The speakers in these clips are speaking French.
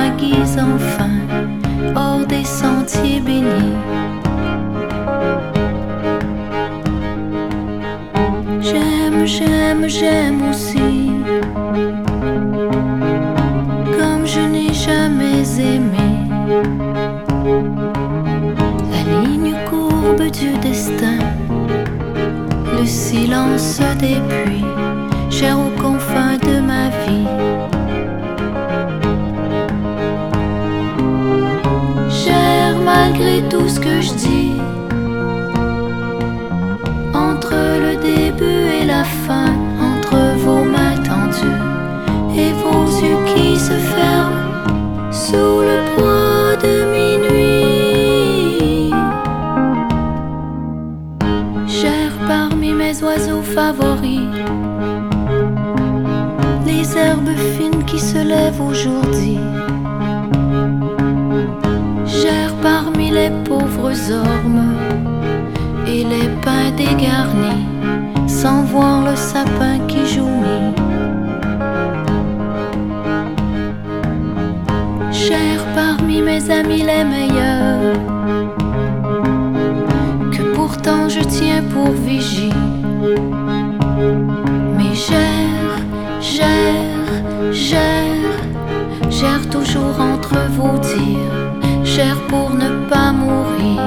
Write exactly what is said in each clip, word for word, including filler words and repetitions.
vaguise enfin hors des sentiers bénis. J'aime, j'aime, j'aime aussi, comme je n'ai jamais aimé. La ligne courbe du destin, le silence des pluies, cher aux confins de ma vie. Cher malgré tout ce que je dis, entre le début et la fin, entre vos mains tendues et vos yeux qui se ferment sous le poids de minuit. Cher parmi mes oiseaux favoris, les herbes fines qui se lèvent aujourd'hui. Cher parmi les pauvres ormes et les pins dégarnis, sans voir le sapin qui joumit. Cher parmi mes amis les meilleurs, que pourtant je tiens pour vigie. Mais cher, cher, cher, cher toujours entre vos dires, cher pour ne pas mourir.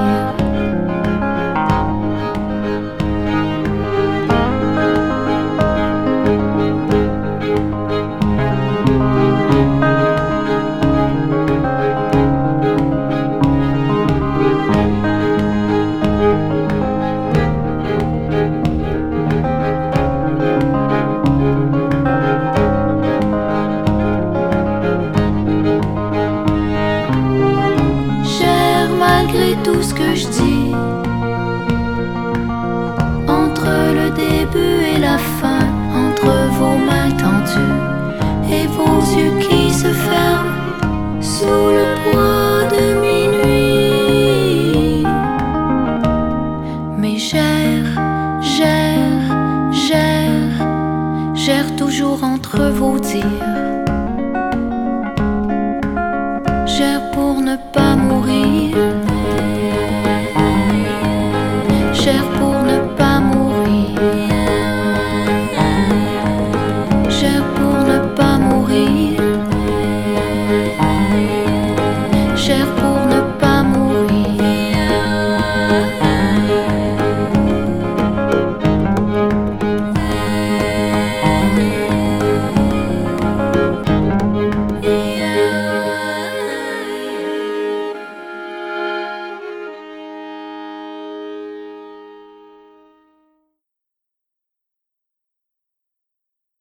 Malgré tout ce que je dis, entre le début et la fin, entre vos mains tendues et vos yeux qui se ferment sous le